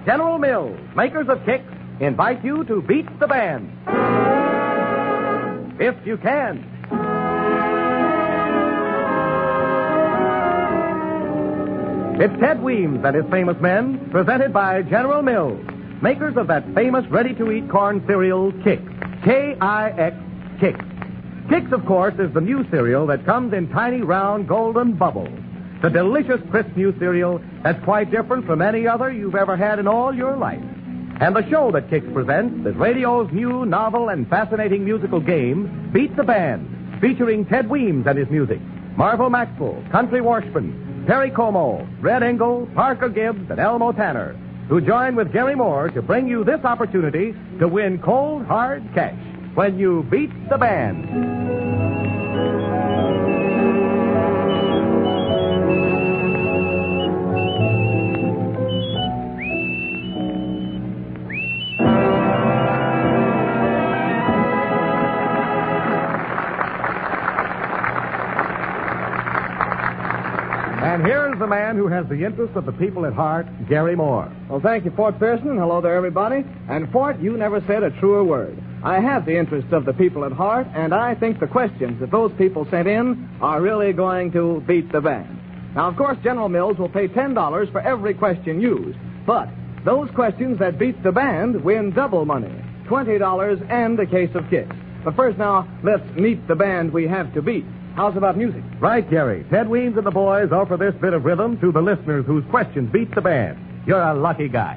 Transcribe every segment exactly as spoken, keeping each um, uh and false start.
General Mills, makers of Kicks, invite you to beat the band. If you can. It's Ted Weems and his famous men, presented by General Mills, makers of that famous ready-to-eat corn cereal, Kix. K I X, Kix. Kix, of course, is the new cereal that comes in tiny, round, golden bubbles. The delicious, crisp new cereal that's quite different from any other you've ever had in all your life. And the show that Kix presents is radio's new, novel, and fascinating musical game, Beat the Band, featuring Ted Weems and his music, Marvel Maxwell, Country Washburn, Perry Como, Red Engel, Parker Gibbs, and Elmo Tanner, who join with Gary Moore to bring you this opportunity to win cold, hard cash when you beat the band. And here's the man who has the interest of the people at heart, Gary Moore. Well, thank you, Fort Pearson. Hello there, everybody. And, Fort, you never said a truer word. I have the interest of the people at heart, and I think the questions that those people sent in are really going to beat the band. Now, of course, General Mills will pay ten dollars for every question used. But those questions that beat the band win double money, twenty dollars and a case of Kicks. But first now, let's meet the band we have to beat. How's about music? Right, Gary. Ted Weems and the boys offer this bit of rhythm to the listeners whose questions beat the band. You're a lucky guy.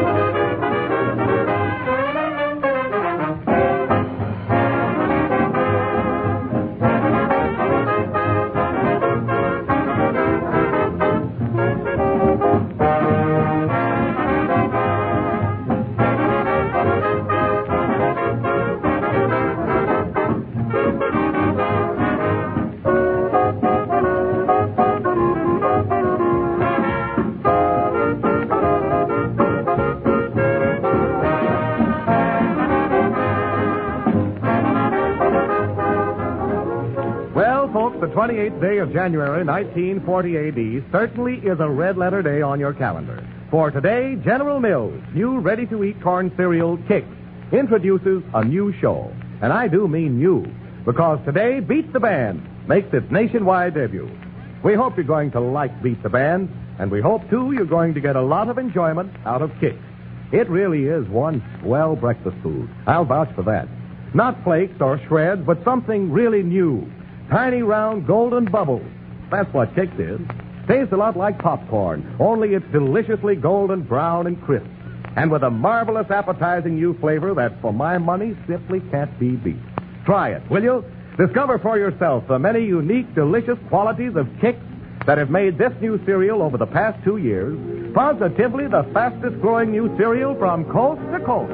The twenty-eighth day of January, nineteen forty A D, certainly is a red-letter day on your calendar. For today, General Mills' new ready-to-eat corn cereal, Kix, introduces a new show. And I do mean new, because today, Beat the Band makes its nationwide debut. We hope you're going to like Beat the Band, and we hope, too, you're going to get a lot of enjoyment out of Kix. It really is one swell breakfast food. I'll vouch for that. Not flakes or shreds, but something really new. Tiny, round, golden bubbles. That's what Kix is. Tastes a lot like popcorn, only it's deliciously golden brown and crisp. And with a marvelous appetizing new flavor that, for my money, simply can't be beat. Try it, will you? Discover for yourself the many unique, delicious qualities of Kix that have made this new cereal over the past two years positively the fastest-growing new cereal from coast to coast.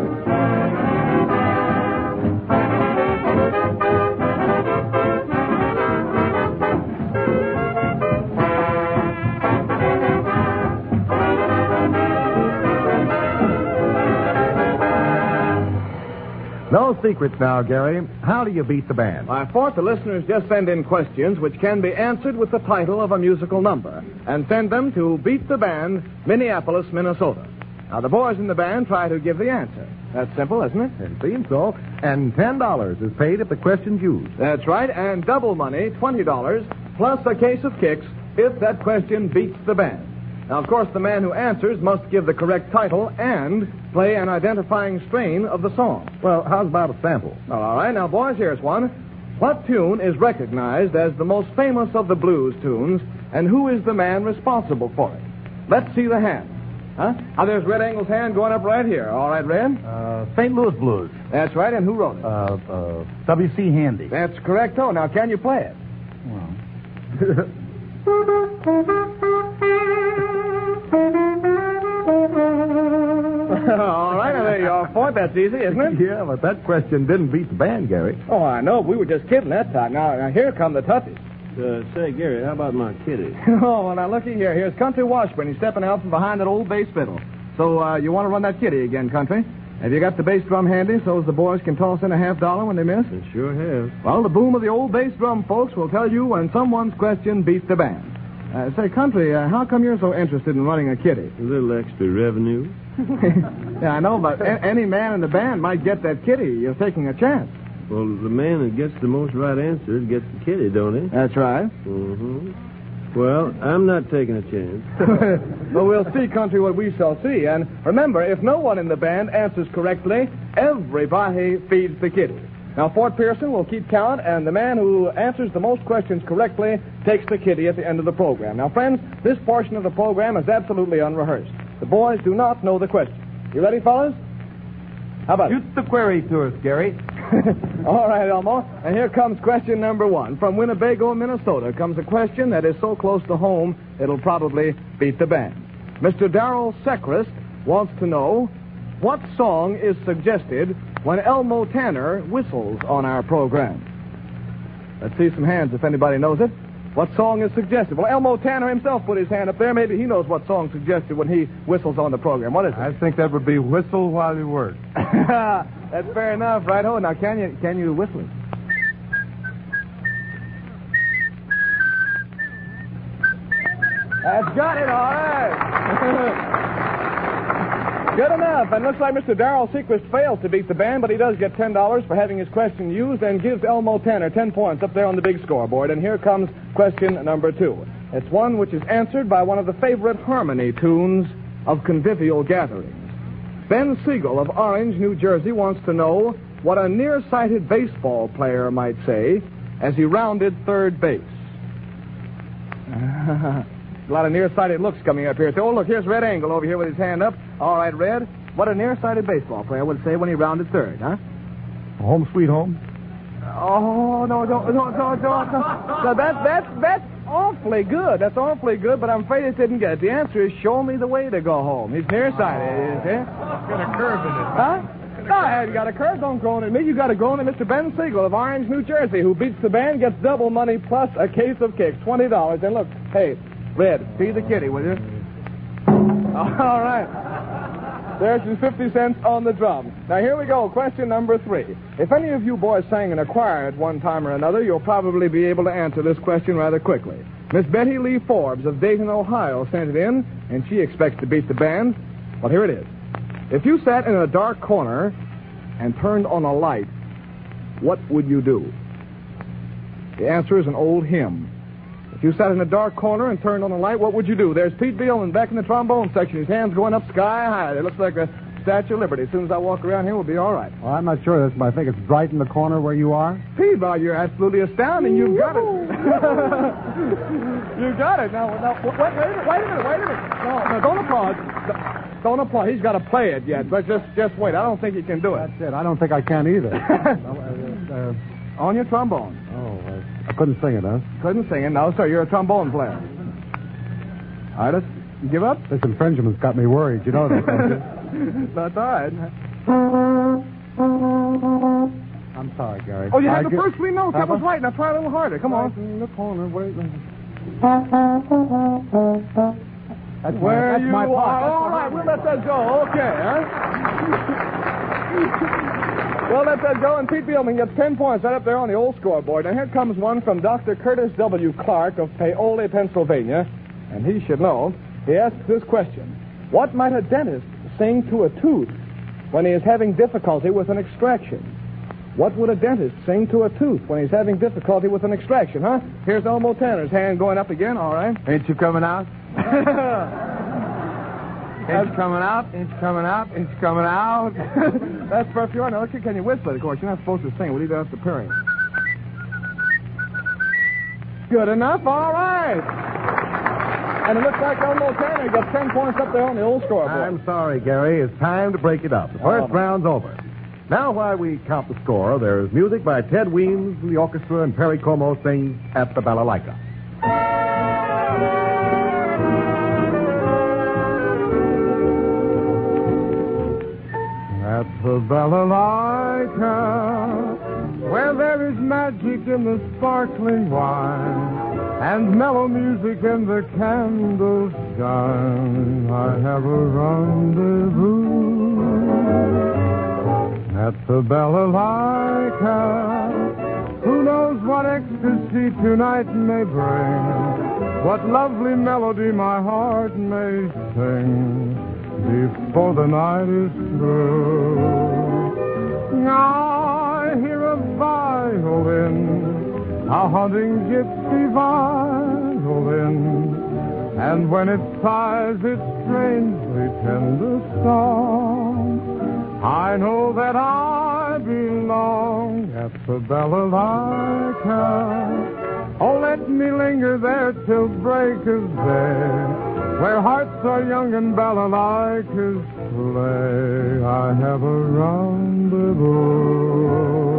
No secrets now, Gary. How do you beat the band? Why, Fort, the listeners just send in questions which can be answered with the title of a musical number and send them to Beat the Band, Minneapolis, Minnesota. Now, the boys in the band try to give the answer. That's simple, isn't it? It seems so. And ten dollars is paid if the question's used. That's right, and double money, twenty dollars, plus a case of Kicks if that question beats the band. Now, of course, the man who answers must give the correct title and play an identifying strain of the song. Well, how's about a sample? Well, all right. Now, boys, here's one. What tune is recognized as the most famous of the blues tunes, and who is the man responsible for it? Let's see the hand. Huh? Now, there's Red Engel's hand going up right here. All right, Red? Uh, Saint Louis Blues. That's right, and who wrote it? Uh, uh, W C Handy. That's correct, oh. Now, can you play it? Well... All right, now there you are, Fort. That's easy, isn't it? Yeah, but that question didn't beat the band, Gary. Oh, I know. We were just kidding that time. Now, now here come the toughies. Uh, say, Gary, how about my kitty? Oh, well, now, looky here. Here's Country Washburn. He's stepping out from behind that old bass fiddle. So, uh, you want to run that kitty again, Country? Have you got the bass drum handy so as the boys can toss in a half dollar when they miss? I sure have. Well, the boom of the old bass drum, folks, will tell you when someone's question beats the band. Uh, say, Country, uh, how come you're so interested in running a kitty? A little extra revenue. Yeah, I know, but a- any man in the band might get that kitty. You're taking a chance. Well, the man that gets the most right answers gets the kitty, don't he? That's right. Mm-hmm. Well, I'm not taking a chance. Well, we'll see, Country, what we shall see. And remember, if no one in the band answers correctly, everybody feeds the kitty. Now, Fort Pearson will keep count, and the man who answers the most questions correctly takes the kitty at the end of the program. Now, friends, this portion of the program is absolutely unrehearsed. The boys do not know the question. You ready, fellas? How about it? Shoot the query to us, Gary. All right, Elmo. And here comes question number one. From Winnebago, Minnesota, comes a question that is so close to home, it'll probably beat the band. Mister Darrell Sechrist wants to know, what song is suggested when Elmo Tanner whistles on our program? Let's see some hands if anybody knows it. What song is suggested? Well, Elmo Tanner himself put his hand up there. Maybe he knows what song suggested when he whistles on the program. What is it? I think that would be Whistle While You Work. That's fair enough, right? Oh, now can you can you whistle it? That's got it, all right. Good enough. And looks like Mister Darrell Sechrist fails to beat the band, but he does get ten dollars for having his question used and gives Elmo Tanner ten points up there on the big scoreboard. And here comes question number two. It's one which is answered by one of the favorite harmony tunes of convivial gatherings. Ben Siegel of Orange, New Jersey, wants to know what a nearsighted baseball player might say as he rounded third base. A lot of nearsighted looks coming up here. Oh, look, here's Red Angle over here with his hand up. All right, Red, what a nearsighted baseball player would say when he rounded third, huh? Home sweet home. Oh, no, don't, don't, don't, don't. No, that's, that's, that's awfully good. That's awfully good, but I'm afraid it didn't get it. The answer is show me the way to go home. He's nearsighted, is he? It's got a curve in it. Huh? No, I haven't got a curve. Don't go on at me. You got to go on at Mister Ben Siegel of Orange, New Jersey, who beats the band, gets double money plus a case of kicks, twenty dollars. And look, hey, Red, feed the kitty, will you? All right. There's your fifty cents on the drum. Now, here we go. Question number three. If any of you boys sang in a choir at one time or another, you'll probably be able to answer this question rather quickly. Miss Betty Lee Forbes of Dayton, Ohio, sent it in, and she expects to beat the band. Well, here it is. If you sat in a dark corner and turned on a light, what would you do? The answer is an old hymn. If you sat in a dark corner and turned on a light, what would you do? There's Pete Beelman back in the trombone section. His hands going up sky high. It looks like a Statue of Liberty. As soon as I walk around here, we'll be all right. Well, I'm not sure of this, but I think it's right in the corner where you are. Pete, well, you're absolutely astounding. You've got it. You got it. Now, now wait, wait a minute, wait a minute, wait a minute. No, no, don't applaud. Don't applaud. He's got to play it yet, but just just wait. I don't think he can do it. That's it. I don't think I can either. uh, uh, On your trombone. oh, uh, I couldn't sing it, huh? Couldn't sing it. No, sir. You're a trombone player. Artist, you give up? This infringement's got me worried. You know that, don't you? That's all right. I'm sorry, Gary. Oh, you had I the get- first three notes. That was right. Now try a little harder. Come Right on. in the corner, wait. That's Where my, that's you my are. part. All right, we'll let that go. Okay, huh? We'll let that go, and Pete Beelman gets ten points right up there on the old scoreboard. Now, here comes one from Doctor Curtis W. Clark of Paoli, Pennsylvania, and he should know. He asks this question. What might a dentist sing to a tooth when he is having difficulty with an extraction? What would a dentist sing to a tooth when he's having difficulty with an extraction, huh? Here's Elmo Tanner's hand going up again, all right. Ain't you coming out? Ain't you coming out? Ain't you coming out? Ain't you coming out? That's perfect. Now, look, can you whistle it? Of course, you're not supposed to sing. We'll leave that up to Perry. Good enough. All right. And it looks like Elmo Tanner got ten points up there on the old scoreboard. I'm sorry, Gary. It's time to break it up. The first Oh. round's over. Now, while we count the score, there's music by Ted Weems and the orchestra, and Perry Como sings At the Balalaika. At the Balalaika, where there is magic in the sparkling wine and mellow music in the candles shine, I have a rendezvous. At the Balalaika, who knows what ecstasy tonight may bring? what lovely melody my heart may sing before the night is through. I hear a violin, a hunting gypsy violin, and when it sighs its strangely tender song, I know that I belong at the balalaika. Oh, let me linger there till break of day, where hearts are young and balalaikas play. I have a rendezvous.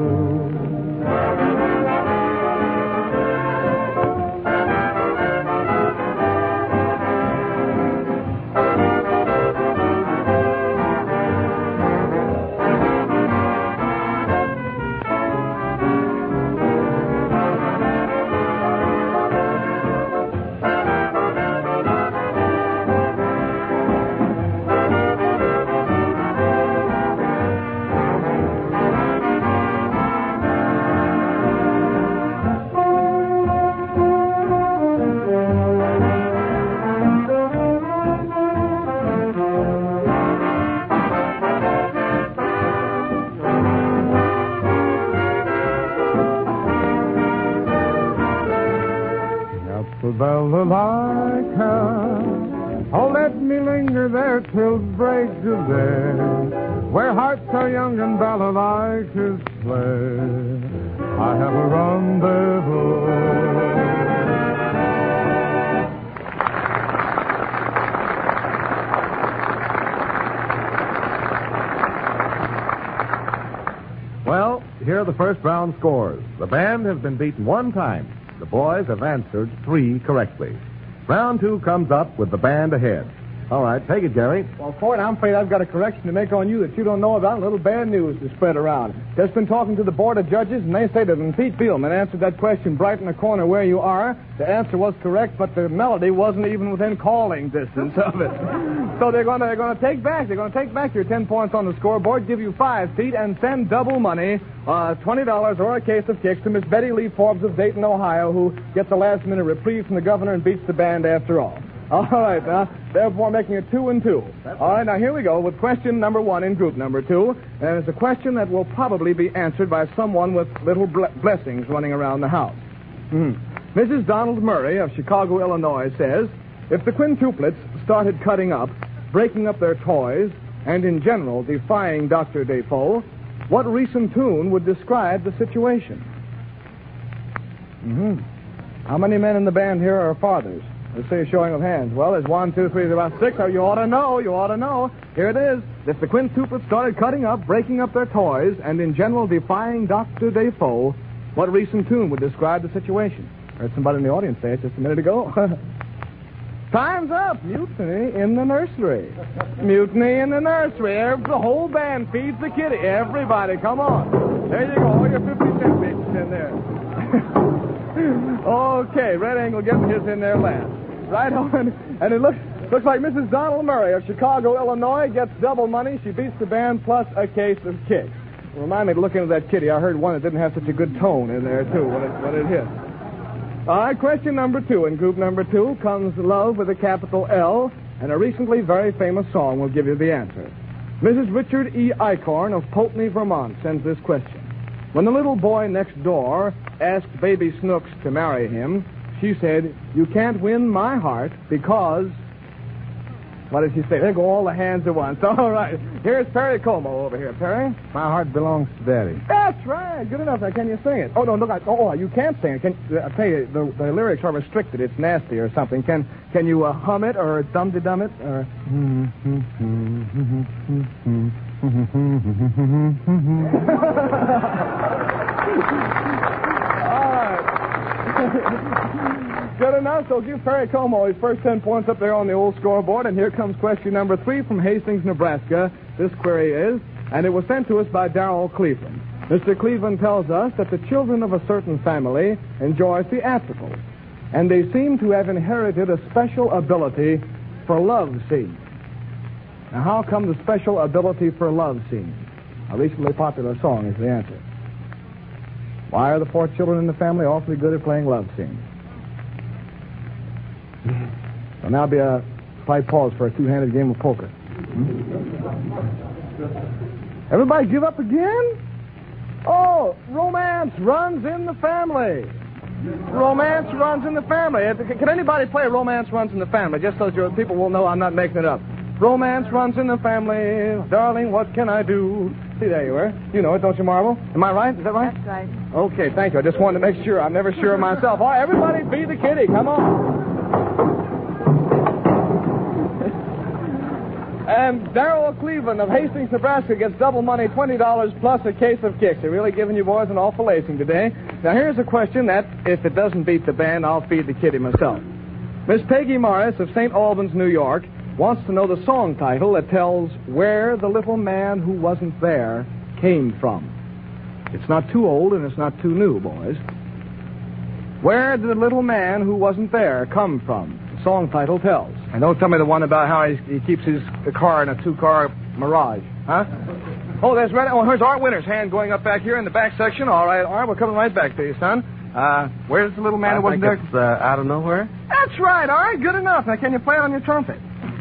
Balalaika. Oh, let me linger there till break of day, where hearts are young and balalaikas play. I have a rendezvous. Well, here are the first round scores. The band has been beaten one time. The boys have answered three correctly. Round two comes up with the band ahead. All right, take it, Jerry. Well, Ford, I'm afraid I've got a correction to make on you that you don't know about. A little bad news to spread around. Just been talking to the Board of Judges, and they say that when Pete Bielman answered that question right in the corner where you are, the answer was correct, but the melody wasn't even within calling distance of it. So they're going to they're going to take back they're going to take back your ten points on the scoreboard, give you five, Pete, and send double money, uh, twenty dollars or a case of kicks to Miss Betty Lee Forbes of Dayton, Ohio, who gets a last-minute reprieve from the governor and beats the band after all. All right, now, therefore making it two and two. All right, now here we go with question number one in group number two. And it's a question that will probably be answered by someone with little ble- blessings running around the house. Hmm. Missus Donald Murray of Chicago, Illinois says, if the quintuplets started cutting up, breaking up their toys, and in general defying Doctor Defoe, what recent tune would describe the situation? Mm-hmm. How many men in the band here are fathers? Let's see a showing of hands. Well, there's one, two, three, there's about six. Oh, you ought to know. You ought to know. Here it is. If the quintuplets started cutting up, breaking up their toys, and in general defying Doctor Defoe, what recent tune would describe the situation? Heard somebody in the audience say it just a minute ago. Time's up. Mutiny in the nursery. Mutiny in the nursery. The whole band feeds the kitty. Everybody, come on. There you go. All your fifty cent bits in there. Okay, Red Angle getting his in there last. Right on. And it looks looks like Missus Donald Murray of Chicago, Illinois gets double money. She beats the band plus a case of kicks. Remind me to look into that kitty. I heard one that didn't have such a good tone in there, too, when it, when it hit. All right, question number two. In group number two comes Love with a capital L, and a recently very famous song will give you the answer. Missus Richard E. Eichhorn of Poultney, Vermont sends this question. When the little boy next door asked Baby Snooks to marry him, she said, you can't win my heart because... What did she say? There go all the hands at once. All right. Here's Perry Como over here. Perry? My heart belongs to Daddy. That's right. Good enough. Now, can you sing it? Oh, no, look. I, oh, you can't sing it. Can, I tell you, the, the lyrics are restricted. It's nasty or something. Can can you uh, hum it or dum-de-dum it? Or... All right. Good enough. So give Perry Como his first ten points up there on the old scoreboard. And here comes question number three from Hastings, Nebraska. This query is, and it was sent to us by Darrell Cleveland. Mister Cleveland tells us that the children of a certain family enjoy theatricals, and they seem to have inherited a special ability for love scenes. Now, how come the special ability for love scenes? A recently popular song is the answer. Why are the four children in the family awfully good at playing love scenes? And now be a slight pause for a two-handed game of poker. Hmm? Everybody give up again? Oh, romance runs in the family. Romance runs in the family. Can anybody play Romance Runs in the Family? Just so your people will know I'm not making it up. Romance runs in the family. Darling, what can I do? See, there you are. You know it, don't you, Marvel? Am I right? Is that right? That's right. Okay, thank you. I just wanted to make sure. I'm never sure of myself. All right, everybody, be the kitty. Come on. And Darrell Cleveland of Hastings, Nebraska gets double money, twenty dollars plus a case of kicks. They're really giving you boys an awful lacing today. Now, here's a question that, if it doesn't beat the band, I'll feed the kitty myself. Miss Peggy Morris of Saint Albans, New York, wants to know the song title that tells where the little man who wasn't there came from. It's not too old and it's not too new, boys. Where did the little man who wasn't there come from? The song title tells. And don't tell me the one about how he, he keeps his car in a two-car Mirage, huh? Oh, there's Red. Oh, here's Art Winter's hand going up back here in the back section. All right, Art, we're coming right back to you, son. Uh, where's the little man I who wasn't think there? It's uh, out of nowhere. That's right, all right, good enough. Now, can you play it on your trumpet?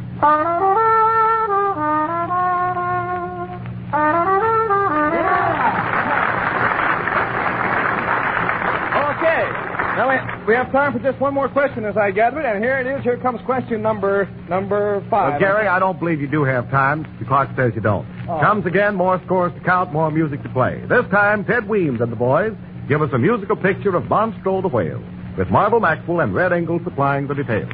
Okay. Now, we, we have time for just one more question, as I gather it, and here it is. Here comes question number number five. Well, Gary, I don't believe you do have time. The clock says you don't. Oh. Comes again, more scores to count, more music to play. This time, Ted Weems and the boys give us a musical picture of Monstro the Whale, with Marvel Maxwell and Red Engel supplying the details.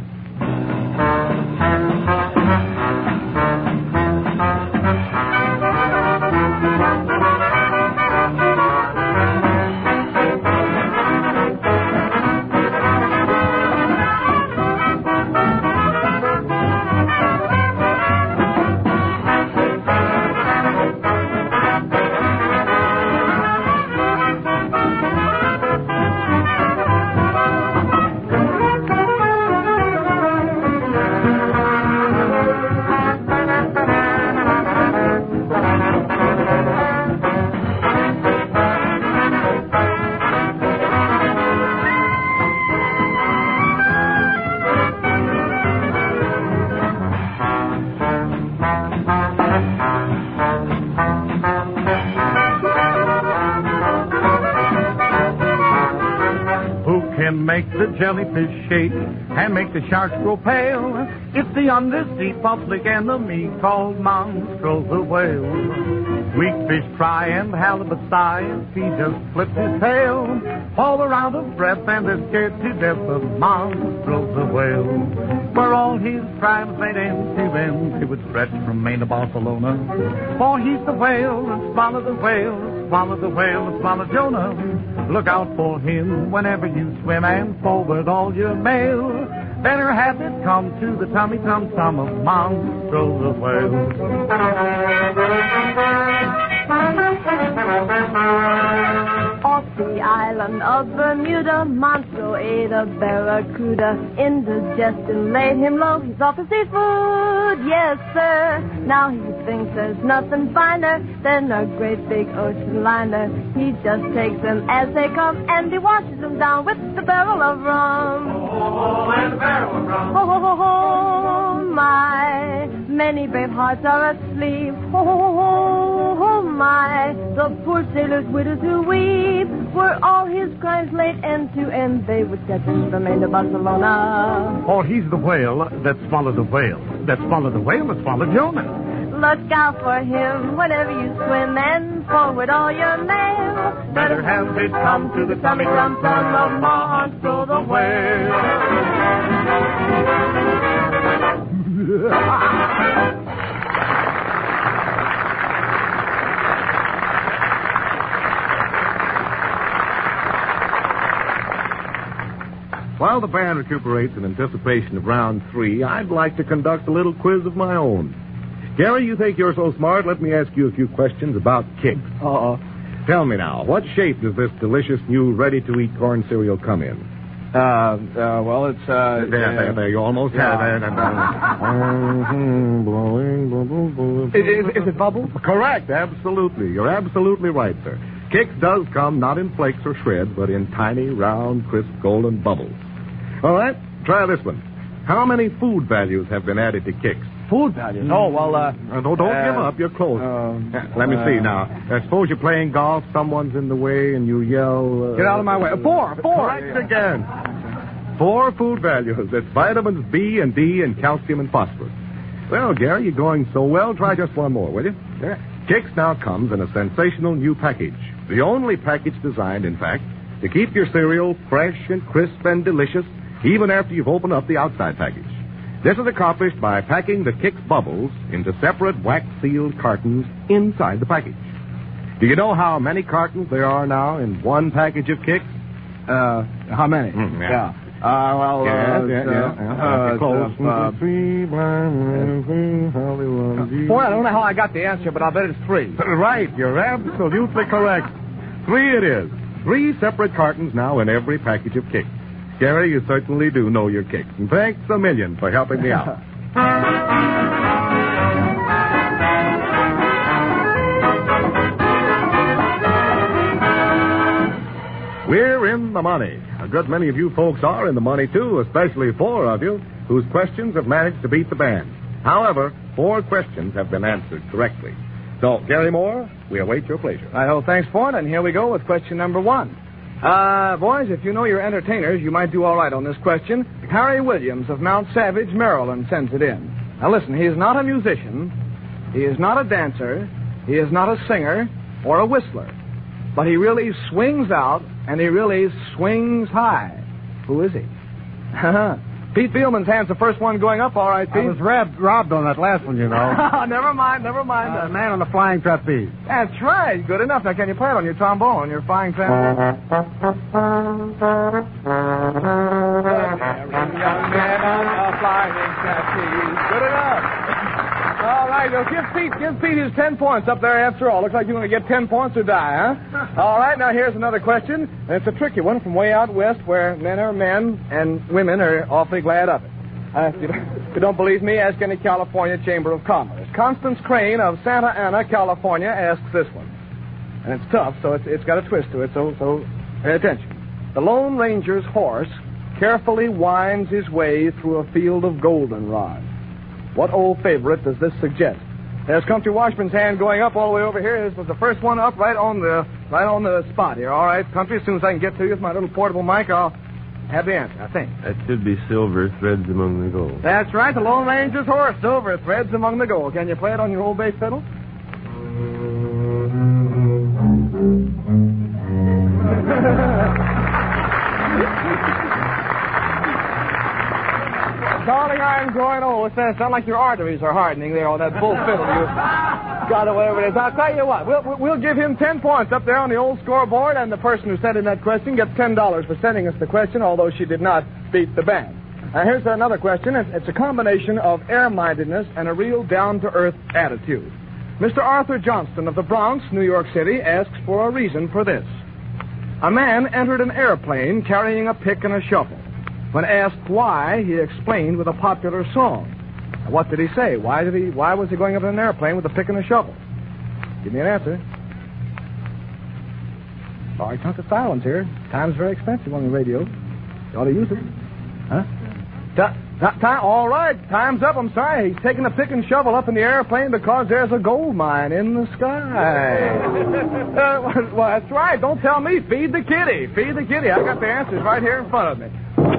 Make the jellyfish shake and make the sharks grow pale. It's the undersea public enemy called Monstro the Whale. Weak fish try and halibut sigh if he just flips his tail. All are out of breath and they're scared to death of Monstro the Whale. Where all his crimes made end to end, he would stretch from Maine to Barcelona. For he's the whale and swallow the whale, swallow the whale and swallow Jonah. Look out for him whenever you swim and forward all your mail. Better have it come to the tummy tum tum of Monstro the Whale. Off the island of Bermuda, Monstro ate a barracuda. Indigestion laid him low. He's off the seafood, yes, sir. Now he thinks there's nothing finer than a great big ocean liner. He just takes them as they come and he washes them down with the barrel of rum. Oh, and the barrel of rum. Ho, ho, ho, ho, my. Many brave hearts are asleep. Ho, ho, ho, ho, ho, my. The poor sailors' widows who weep. Were all his crimes laid end to end, they would set him from Maine to Barcelona. Oh, he's the whale that swallowed the whale. That swallowed the whale that swallowed Jonah. Look out for him whenever you swim and forward all your mail. Better have it come to the tummy tum tum of Monstro the Whale. While the band recuperates in anticipation of round three, I'd like to conduct a little quiz of my own. Gary, you think you're so smart, let me ask you a few questions about kicks. Uh-oh. Tell me now, what shape does this delicious new ready-to-eat corn cereal come in? Uh, uh, well, it's, uh... There, uh, there, there, you almost yeah. have it. Mhm, blowing, bubble, bubble. Is, is, is it bubble? Correct, absolutely. You're absolutely right, sir. Kix does come not in flakes or shreds, but in tiny, round, crisp, golden bubbles. All right, try this one. How many food values have been added to Kicks? Food values? Oh, well, uh... Uh, don't don't uh, give up. You're close. Uh, Uh, Let me see now. Uh, suppose you're playing golf, someone's in the way, and you yell... Uh, Get out of my way. Four, four. Correct again. Four food values. That's vitamins B and D and calcium and phosphorus. Well, Gary, you're going so well. Try just one more, will you? Sure. Kicks now comes in a sensational new package. The only package designed, in fact, to keep your cereal fresh and crisp and delicious even after you've opened up the outside package. This is accomplished by packing the Kicks Bubbles into separate wax-sealed cartons inside the package. Do you know how many cartons there are now in one package of Kicks? Uh, how many? Mm, yeah. Uh, well, Yeah, uh, yeah, uh, yeah. uh, Uh, close. uh, uh, Three blind men, three Hollywood. Boy, I don't know how I got the answer, but I'll bet it's three. Right, you're absolutely correct. Three it is. Three separate cartons now in every package of Kicks. Gary, you certainly do know your Kicks. And thanks a million for helping me out. We're in the money. A good many of you folks are in the money, too, especially four of you whose questions have managed to beat the band. However, four questions have been answered correctly. So, Gary Moore, we await your pleasure. Right, oh, thanks, Ford, and here we go with question number one. Uh, boys, if you know your entertainers, you might do all right on this question. Harry Williams of Mount Savage, Maryland, sends it in. Now, listen, he is not a musician, he is not a dancer, he is not a singer or a whistler, but he really swings out, and he really swings high. Who is he? Pete Fieldman's hand's the first one going up, all right, Pete. I was robbed, robbed on that last one, you know. Never mind, never mind. Uh, man on the flying trapeze. That's right. Good enough. Now, can you play it on your trombone, your flying trapeze? Young man on a flying trapeze. Good enough. All right, well, give Pete, give Pete his ten points up there after all. Looks like you're going to get ten points or die, huh? All right, now here's another question. And it's a tricky one from way out west where men are men and women are awfully glad of it. Uh, if, you don't, if you don't believe me, ask any California Chamber of Commerce. Constance Crane of Santa Ana, California, asks this one. And it's tough, so it's, it's got a twist to it, so, so pay attention. The Lone Ranger's horse carefully winds his way through a field of goldenrod. What old favorite does this suggest? There's Country Washburn's hand going up all the way over here. This was the first one up right on the right on the spot here. All right, Country, as soon as I can get to you with my little portable mic, I'll have the answer, I think. That should be Silver Threads Among the Gold. That's right, the Lone Ranger's horse, Silver Threads Among the Gold. Can you play it on your old bass fiddle? Darling, I'm growing old. It sounds like your arteries are hardening there on that bull fiddle you got or whatever it is. I'll tell you what, we'll, we'll give him ten points up there on the old scoreboard, and the person who sent in that question gets ten dollars for sending us the question, although she did not beat the band. Now, here's another question. It's, it's a combination of air-mindedness and a real down-to-earth attitude. Mister Arthur Johnston of the Bronx, New York City, asks for a reason for this. A man entered an airplane carrying a pick and a shovel. When asked why, he explained with a popular song. Now, what did he say? Why did he? Why was he going up in an airplane with a pick and a shovel? Give me an answer. Sorry, chunk of silence here. Time's very expensive on the radio. You ought to use it. Huh? T- t- time. All right, time's up. I'm sorry. He's taking a pick and shovel up in the airplane because there's a gold mine in the sky. uh, well, that's right. Don't tell me. Feed the kitty. Feed the kitty. I got the answers right here in front of me.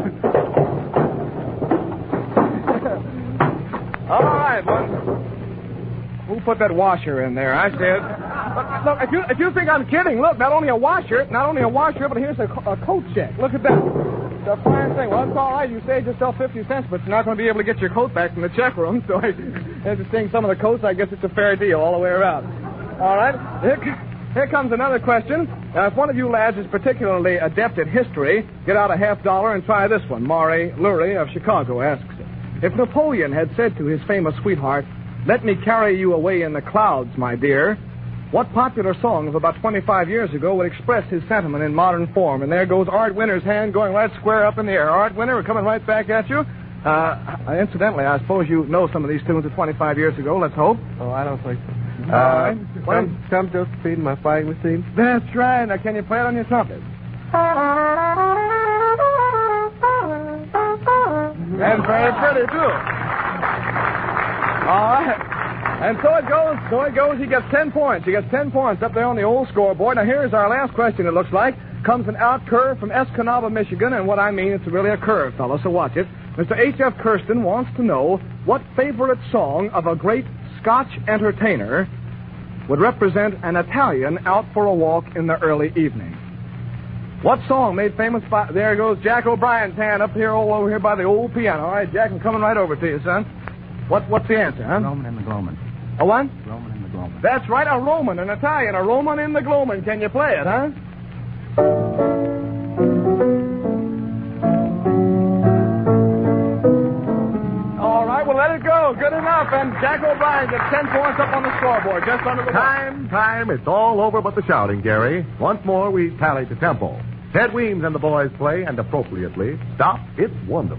All right, well, who put that washer in there? I said. Look, look, if you if you think I'm kidding, look, not only a washer, not only a washer, but here's a, a coat check. Look at that. It's a fine thing. Well, it's all right. You saved yourself fifty cents, but you're not going to be able to get your coat back from the check room. So, as you're seeing some of the coats, I guess it's a fair deal all the way around. All right. Here, here comes another question. Now, if one of you lads is particularly adept at history, get out a half dollar and try this one. Maury Lurie of Chicago asks it. If Napoleon had said to his famous sweetheart, "Let me carry you away in the clouds, my dear," what popular song of about twenty-five years ago would express his sentiment in modern form? And there goes Art Winter's hand going right square up in the air. Art Winter, we're coming right back at you. Uh, incidentally, I suppose you know some of these tunes of twenty-five years ago, let's hope. Oh, I don't think so. Uh, Uh, come, come just feed my flying machine. That's right. Now, can you play it on your trumpet? And very pretty, too. All right. And so it goes, so it goes. He gets ten points. He gets ten points up there on the old scoreboard. Now, here's our last question, it looks like. Comes an out curve from Escanaba, Michigan, and what I mean, it's really a curve, fellow, so watch it. Mister H F. Kirsten wants to know what favorite song of a great Scotch entertainer would represent an Italian out for a walk in the early evening. What song made famous by... There goes Jack O'Brien's hand up here, all over here by the old piano. All right, Jack, I'm coming right over to you, son. What, what's the answer, huh? Roman in the Gloaming. A what? Roman in the Gloaming. That's right, a Roman, an Italian, a Roman in the Gloaming. Can you play it, huh? All right, well, let it go. Good enough. And Jack O'Brien gets ten points up on the scoreboard, just under the Time, time. It's all over but the shouting, Gary. Once more, we tally the tempo. Ted Weems and the boys play, and appropriately, Stop, It's Wonderful.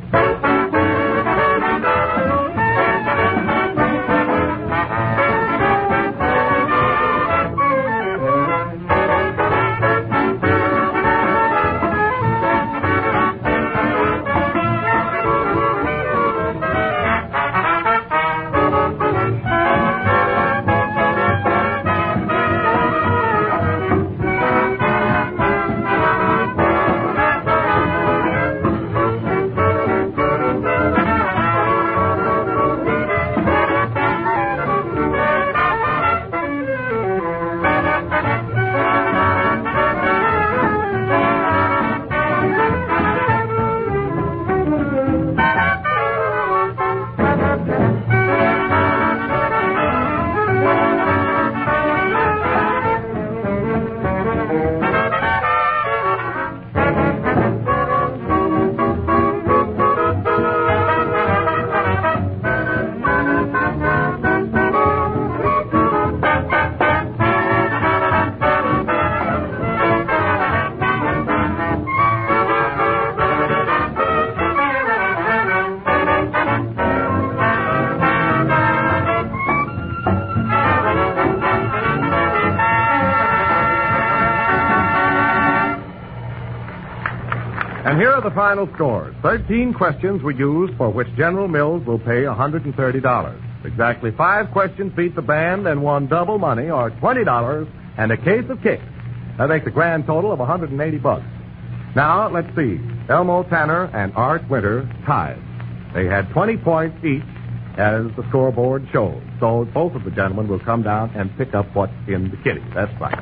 And here are the final scores. Thirteen questions were used for which General Mills will pay one hundred thirty dollars. Exactly five questions beat the band and won double money, or twenty dollars, and a case of kicks. That makes a grand total of one hundred eighty bucks. Now, let's see. Elmo Tanner and Art Winter tied. They had twenty points each, as the scoreboard shows. So both of the gentlemen will come down and pick up what's in the kitty. That's right.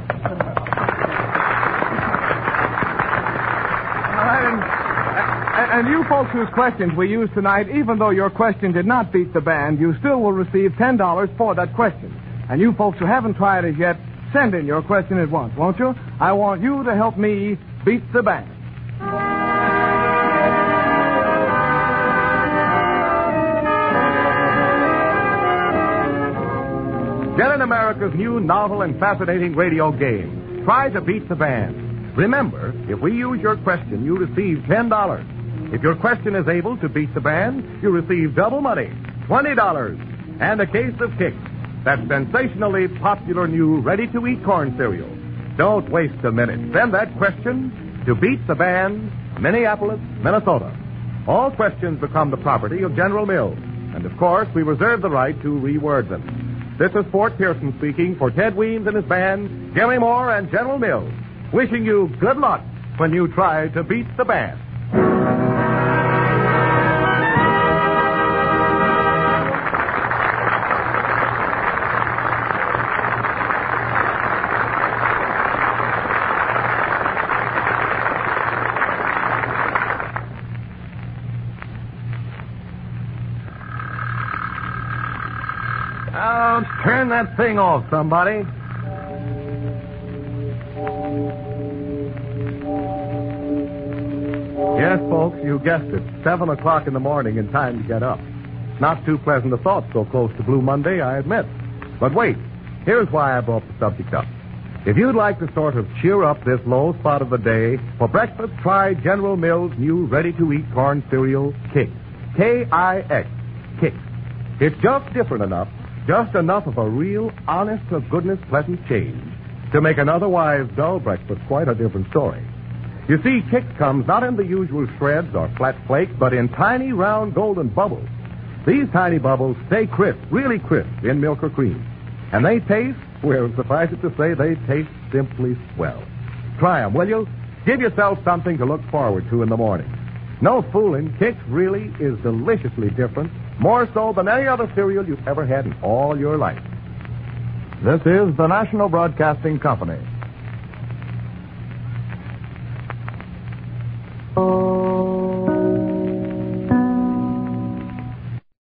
And you folks whose questions we used tonight, even though your question did not beat the band, you still will receive ten dollars for that question. And you folks who haven't tried it yet, send in your question at once, won't you? I want you to help me beat the band. Get in America's new novel and fascinating radio game. Try to beat the band. Remember, if we use your question, you receive ten dollars. If your question is able to beat the band, you receive double money, twenty dollars, and a case of kicks. That sensationally popular new ready-to-eat corn cereal. Don't waste a minute. Send that question to Beat the Band, Minneapolis, Minnesota. All questions become the property of General Mills. And, of course, we reserve the right to reword them. This is Fort Pearson speaking for Ted Weems and his band, Jerry Moore and General Mills, wishing you good luck when you try to beat the band. Now, turn that thing off, somebody. Yes, folks, you guessed it. Seven o'clock in the morning and time to get up. Not too pleasant a thought so close to Blue Monday, I admit. But wait, here's why I brought the subject up. If you'd like to sort of cheer up this low spot of the day, for breakfast, try General Mills' new ready-to-eat corn cereal, Kix. K I X. Kix. It's just different enough, just enough of a real, honest-to-goodness pleasant change to make an otherwise dull breakfast quite a different story. You see, Kix comes not in the usual shreds or flat flakes, but in tiny, round, golden bubbles. These tiny bubbles stay crisp, really crisp, in milk or cream. And they taste, well, suffice it to say, they taste simply swell. Try them, will you? Give yourself something to look forward to in the morning. No fooling, Kix really is deliciously different, more so than any other cereal you've ever had in all your life. This is the National Broadcasting Company.